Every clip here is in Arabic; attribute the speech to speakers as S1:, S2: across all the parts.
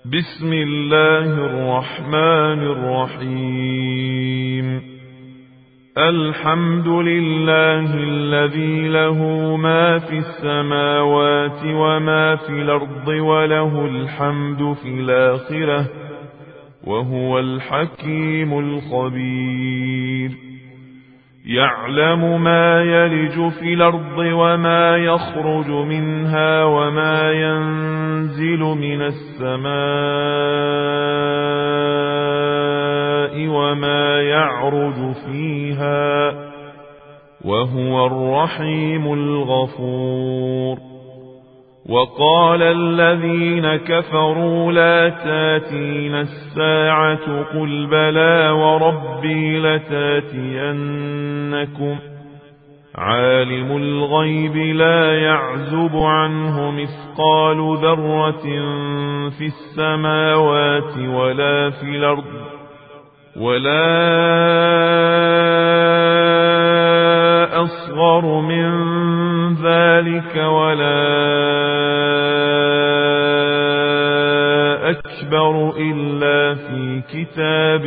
S1: بسم الله الرحمن الرحيم. الحمد لله الذي له ما في السماوات وما في الأرض وله الحمد في الآخرة وهو الحكيم الخبير. يعلم ما يلج في الأرض وما يخرج منها وما ينزل من السماء وما يعرج فيها وهو الرحيم الغفور. وقال الذين كفروا لا تاتينا الساعة قل بلى وربي لتاتينكم عالم الغيب لا يعزب عنه مثقال ذرة في السماوات ولا في الأرض ولا أصغر من ذلك ولا أكبر إلا في كتاب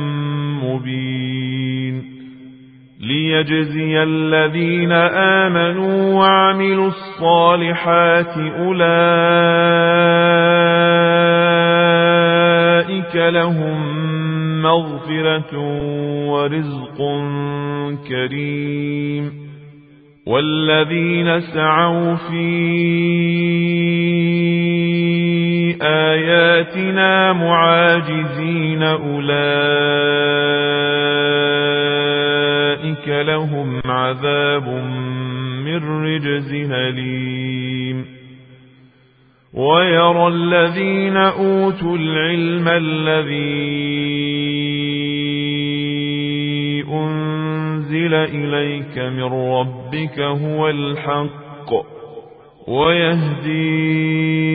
S1: مبين. ليجزي الذين آمنوا وعملوا الصالحات أولئك لهم مغفرة ورزق كريم. والذين سعوا في آياتنا معاجزين أولئك لهم عذاب من رجز أليم. ويرى الذين أوتوا العلم الذي أنزل إليك من ربك هو الحق ويهدي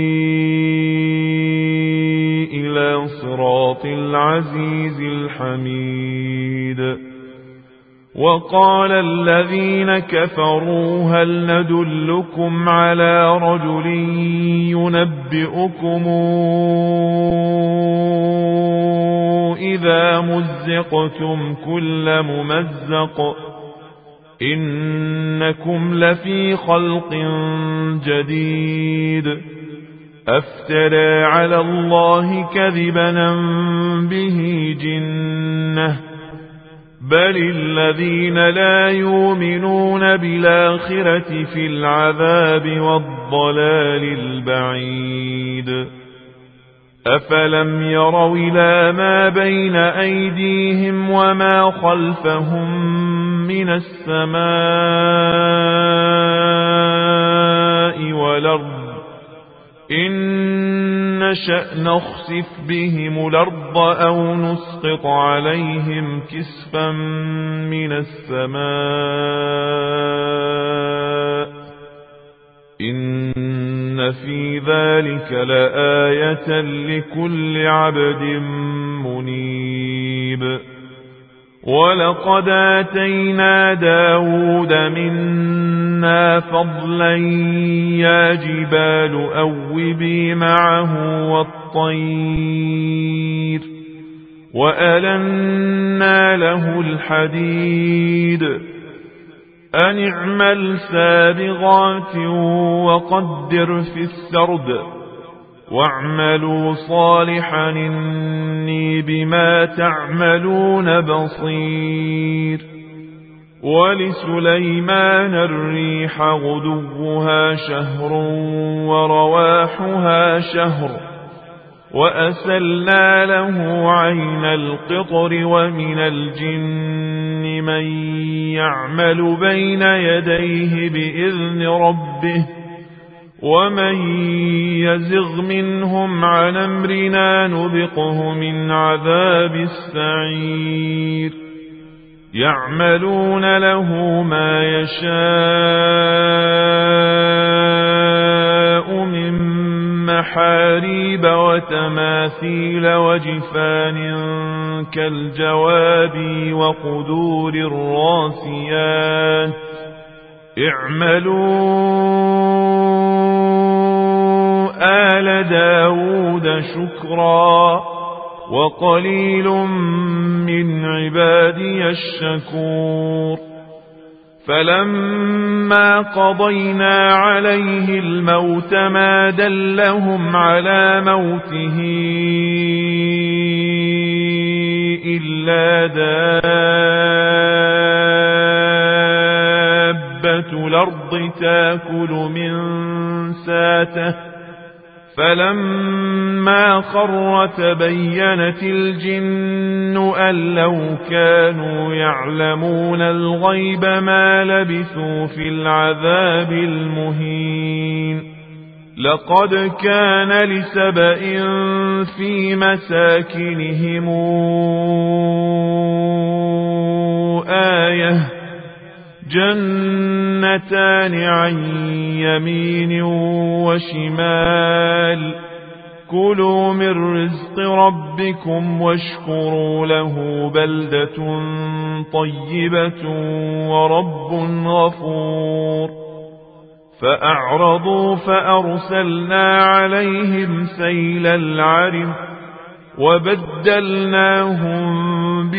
S1: إلى صراط العزيز الحميد. وقال الذين كفروا هل ندلكم على رجل ينبئكم إذا مزقتم كل ممزق إنكم لفي خلق جديد أفترى على الله كذبا به جنة بل الذين لا يؤمنون بالآخرة في العذاب والضلال البعيد. أفلم يروا إلى ما بين أيديهم وما خلفهم من السماء والأرض إن نشأ نخسف بهم الأرض أو نسقط عليهم كسفا من السماء إن في ذلك لآية لكل عبد منيب. ولقد آتينا داود منا فضلا يا جبال أوبي معه والطير وألنا له الحديد أن اعمل سابغات وقدر في السرد واعملوا صالحا إني بما تعملون بصير. ولسليمان الريح غدوها شهر ورواحها شهر وأسلنا له عين القطر ومن الجن من يعمل بين يديه بإذن ربه ومن يزغ منهم عن أمرنا نذقه من عذاب السعير. يعملون له ما يشاء من محاريب وتماثيل وجفان كالجواب وقدور الراسيات اعملوا آل داود شكرا وقليل من عبادي الشكور فلما قضينا عليه الموت ما دلهم على موته إلا دابة الأرض تأكل من ساته فلما خر تبينت الجن أن لو كانوا يعلمون الغيب ما لبثوا في العذاب المهين لقد كان لسبإ في مساكنهم آية جنتان عن يمين وشمال كلوا من رزق ربكم واشكروا له بلدة طيبة ورب غفور فأعرضوا فأرسلنا عليهم سيل العرم وبدلناهم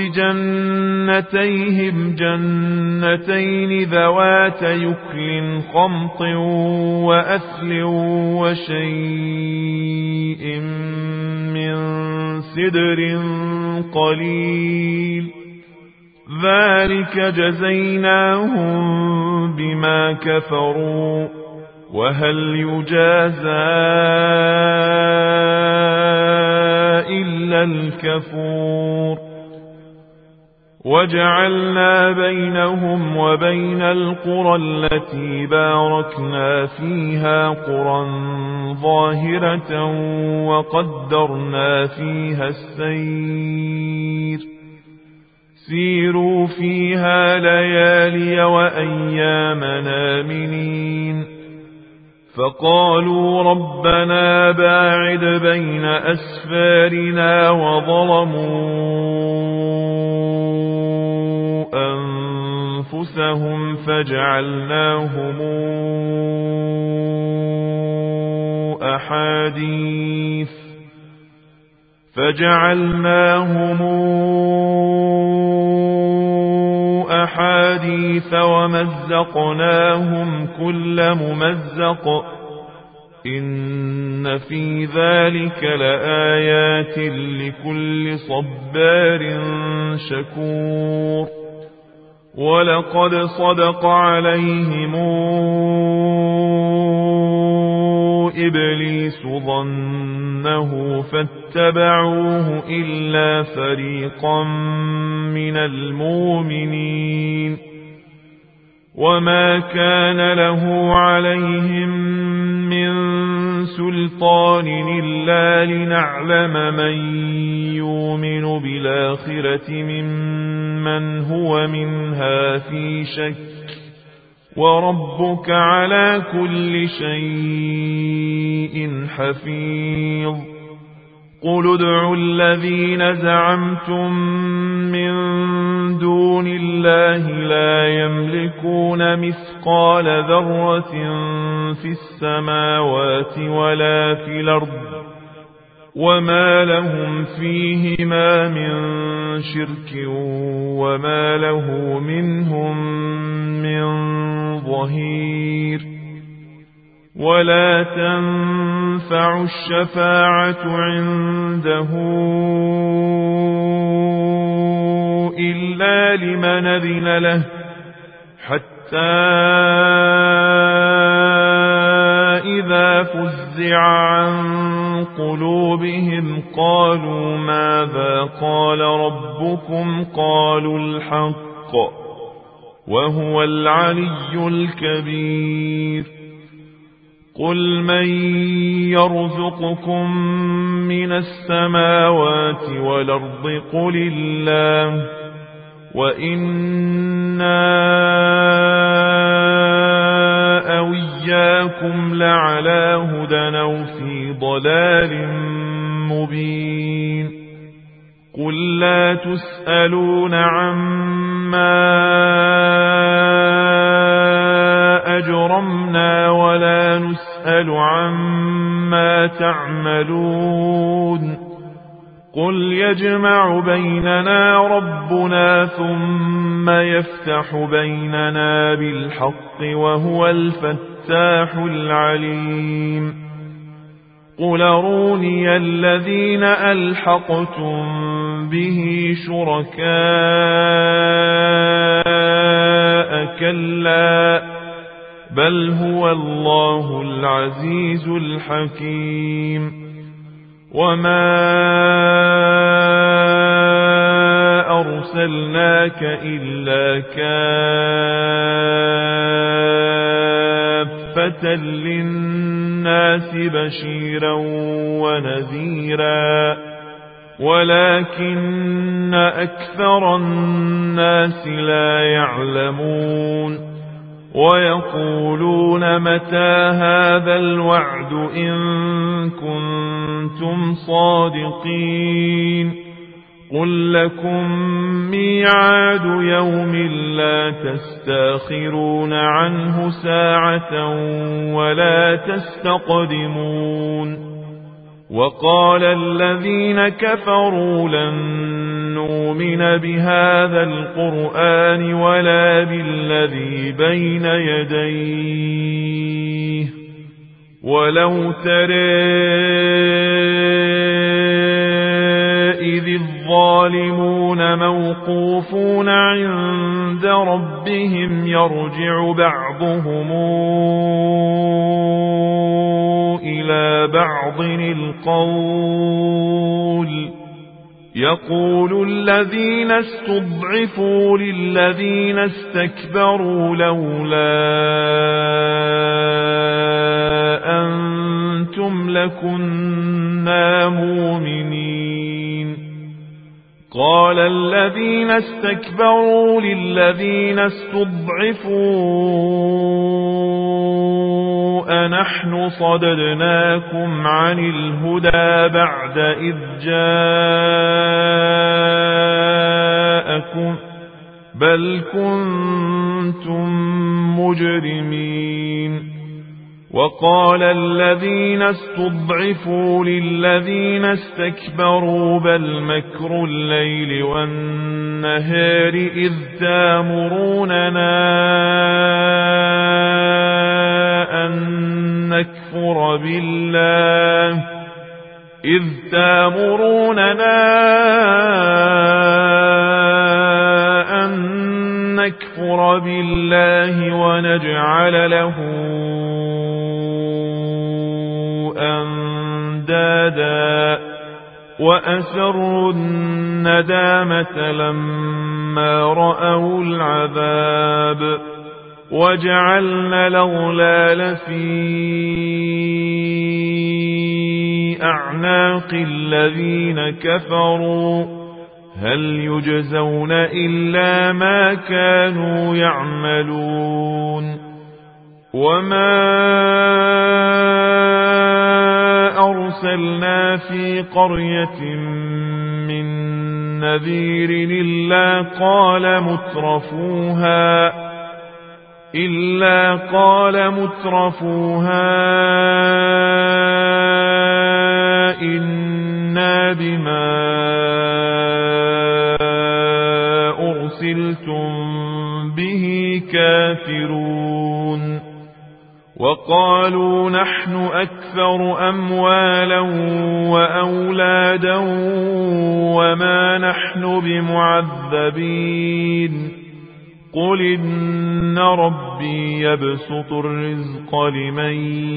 S1: بجنتيهم جنتين ذوات يكل خمط وأثل وشيء من سدر قليل ذلك جزيناهم بما كفروا وهل يجازى إلا الكفور وجعلنا بينهم وبين القرى التي باركنا فيها قرى ظاهرة وقدرنا فيها السير سيروا فيها ليالي وأيام آمنين فقالوا ربنا باعد بين أسفارنا وظلموا أنفسهم فجعلناهم أحاديث ومزقناهم كل ممزق إن في ذلك لآيات لكل صبار شكور ولقد صدق عليهم إبليس ظنه فاتبعوه إلا فريقا من المؤمنين وما كان له عليهم من سلطان إلا لنعلم من يؤمن بالآخرة ممن هو منها في شك وربك على كل شيء حفيظ قل ادعوا الذين زعمتم من دون الله لا يملكون مثقال ذرة في السماوات ولا في الأرض وما لهم فيهما من شرك وما له منهم من ظهير ولا تنفع الشفاعة عنده إلا لمن أذن له حتى إذا فزع عن قلوبهم قالوا ماذا قال ربكم قالوا الحق وهو العلي الكبير قل من يرزقكم من السماوات والأرض قل الله وإنا أو إياكم لعلى هدى أو في ضلال مبين قل لا تسألون عما أجرمنا ولا نسأل عما ما تعملون قل يجمع بيننا ربنا ثم يفتح بيننا بالحق وهو الفتاح العليم قل أروني الذين ألحقتم به شركاء كلا بل هو الله العزيز الحكيم وما أرسلناك إلا كافة للناس بشيرا ونذيرا ولكن أكثر الناس لا يعلمون ويقولون متى هذا الوعد إن كنتم صادقين قل لكم ميعاد يوم لا تستاخرون عنه ساعة ولا تستقدمون وقال الذين كفروا لن نؤمن بهذا القرآن ولا بالذي بين يديه ولو ترى إذ الظالمون موقوفون عند ربهم يرجع بعضهم إلى بعض القول يقول الذين استضعفوا للذين استكبروا لولا أنتم لكنا مؤمنين قال الذين استكبروا للذين استضعفوا أنحن صددناكم عن الهدى بعد إذ جاءكم بل كنتم مجرمين وقال الذين استضعفوا للذين استكبروا بل مكر الليل والنهار إذ تامروننا أن نكفر بالله ونجعل له أندادا وأسروا الندامة لما رأوا العذاب وجعلنا الأغلال في أعناق الذين كفروا هل يجزون إلا ما كانوا يعملون وما أرسلنا في قرية من نذير إلا قال مترفوها إنا بما أرسلتم به كافرون وقالوا نحن أكثر أموالا وأولادا وما نحن بمعذبين قل إن ربي يبسط الرزق لمن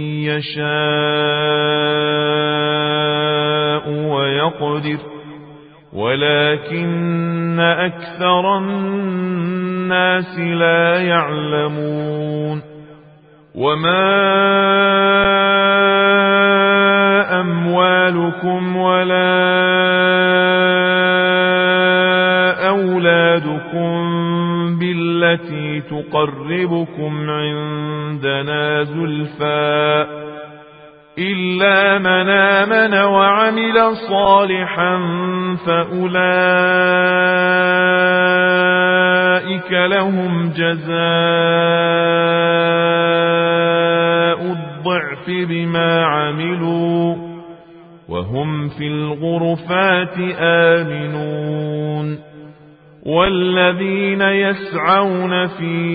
S1: يشاء ويقدر ولكن أكثر الناس لا يعلمون وما أموالكم ولا أولادكم بالتي تقربكم عندنا زلفى إلا من آمن وعمل صالحا فأولئك لهم جزاء الضعف بما عملوا وهم في الغرفات آمنون والذين يسعون في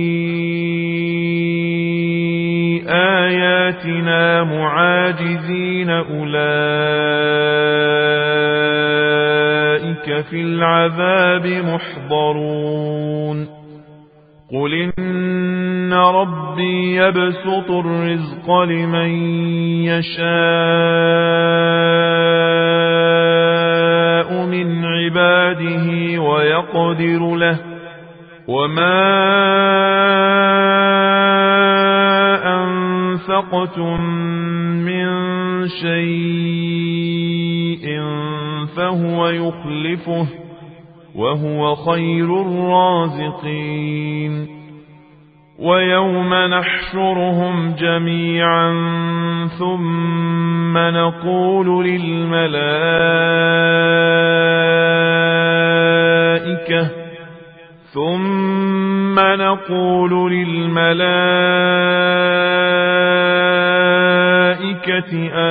S1: آياتنا معاجزين أولئك في العذاب محضرون قل إن ربي يبسط الرزق لمن يشاء من عباده ويقدر له وما أنفقتم من شيء فهو يخلفه وهو خير الرازقين ويوم نحشرهم جميعا ثم نقول للملائكة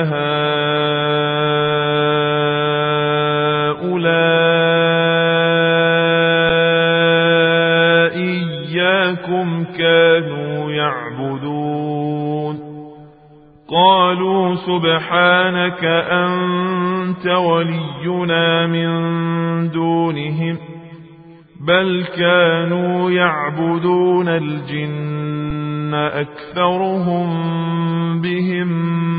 S1: أهؤلاء إياكم كانوا يعبدون قالوا سبحانك أنت ولينا من دونهم بل كانوا يعبدون الجن أكثرهم بهم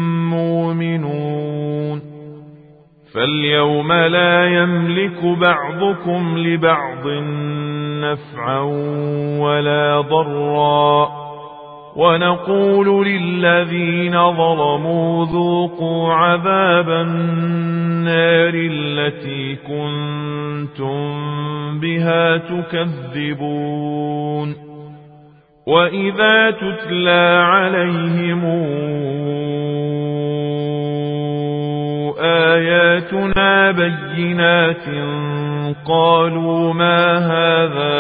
S1: مؤمنون فاليوم لا يملك بعضكم لبعض نفعا ولا ضرا ونقول للذين ظلموا ذوقوا عذاب النار التي كنتم بها تكذبون وإذا تتلى عليهم آياتنا بينات قالوا ما هذا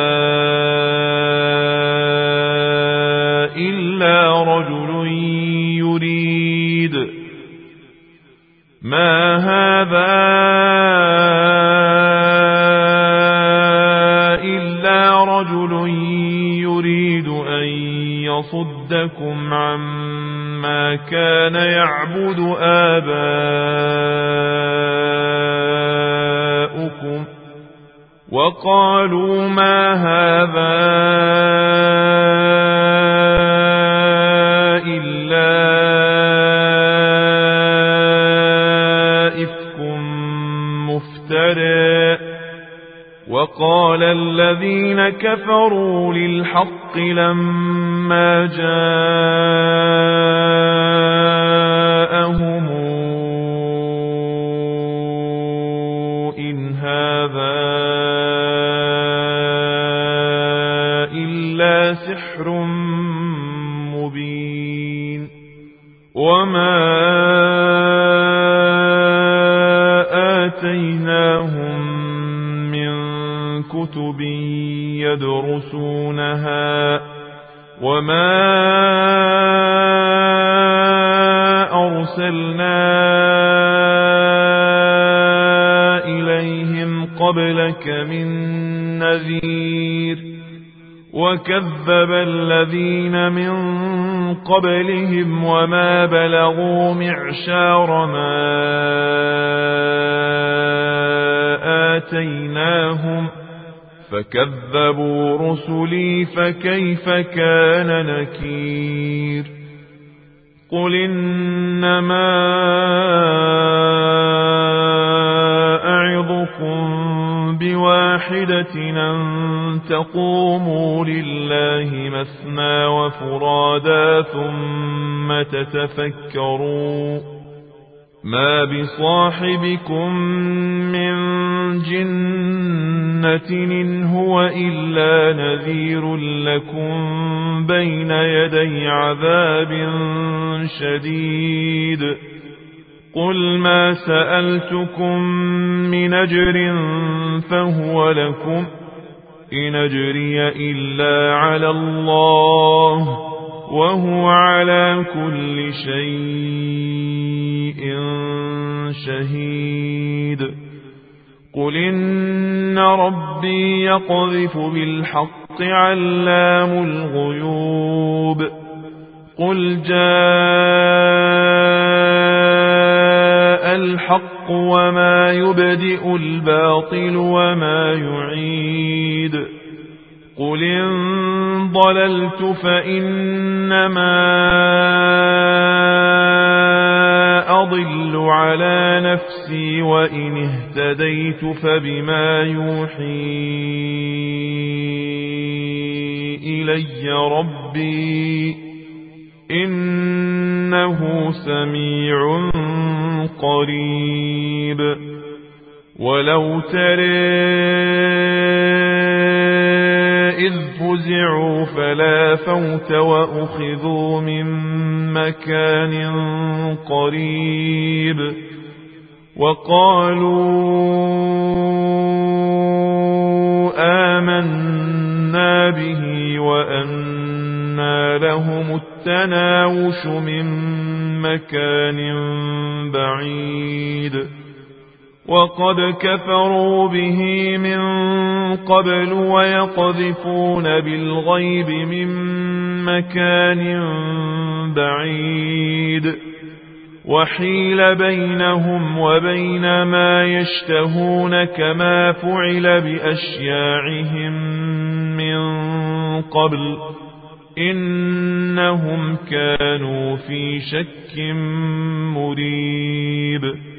S1: إلا رجل يريد أن يصدكم عما كان يعبد آباؤكم وقالوا ما هذا إلا إفك مفترى وقال الذين كفروا للحق لما جاءهم إن هذا إلا سحر مبين وما آتيناهم من كتب يدرسونها وما أرسلنا إليهم قبلك من نذير وكذب الذين من قبلهم وما بلغوا معشار ما آتيناهم فكذبوا رسلي فكيف كان نكير قل إنما أعظكم بواحدة أن تقوموا لله مثنى وفرادا ثم تتفكروا ما بصاحبكم من جنة إن هو إلا نذير لكم بين يدي عذاب شديد قل ما سألتكم من أجر فهو لكم إن أجري إلا على الله وهو على كل شيء شهيد. قل إن ربي يقذف بالحق علام الغيوب. قل جاء الحق وما يبدئ الباطل وما يعيد. قل إن ضللت فإنما أضل على نفسي وإن اهتديت فبما يوحي إلي ربي إنه سميع قريب. ولو ترى إذ فزعوا فلا فوت وأخذوا من مكان قريب وقالوا آمنا به وأنى لهم التناوش من مكان بعيد. وقد كفروا به من قبل ويقذفون بالغيب من مكان بعيد. وحيل بينهم وبين ما يشتهون كما فعل بأشياعهم من قبل إنهم كانوا في شك مريب.